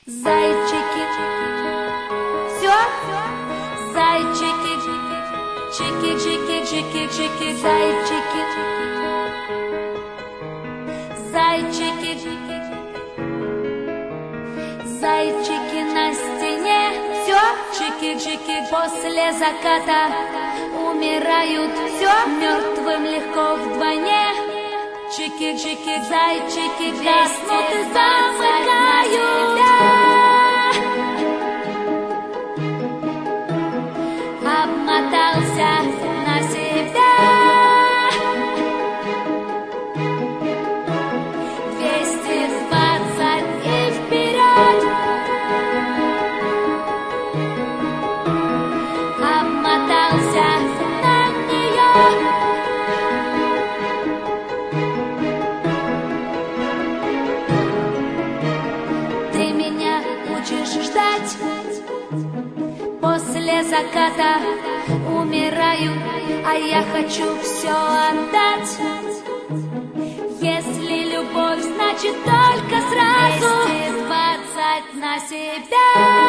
Зайчики, все, зайчики, чики-чики-чики-чики, зайчики, зайчики, зайчики на стене, все, чики-чики после заката умирают, все, мертвым легко вдвойне. Чики-чики, зайчики гаснут и замыкают. Обмотался на себя 220 и вперед. Обмотался на нее. Ты меня учишь ждать. После заката умираю, а я хочу все отдать. Если любовь, значит только сразу 220 на себя.